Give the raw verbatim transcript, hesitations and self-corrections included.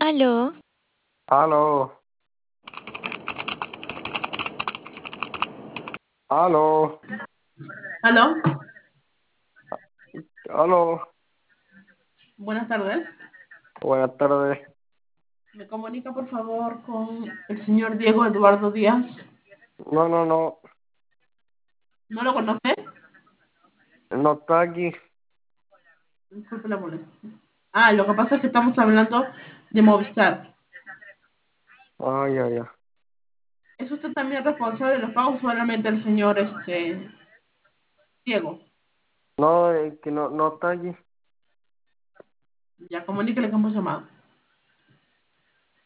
Aló, Aló, aló, Aló, aló. buenas tardes. Buenas tardes. ¿Me comunica por favor con el señor Diego Eduardo Díaz? No, no, no, ¿No lo conoce? no está aquí. Disculpe la molestia. Ah, lo que pasa es que estamos hablando de Movistar. Ay, ay, ay. ¿Es usted también responsable de los pagos o solamente el señor este, Diego? No, es que no, no está aquí. Ya, comuníquele que hemos llamado.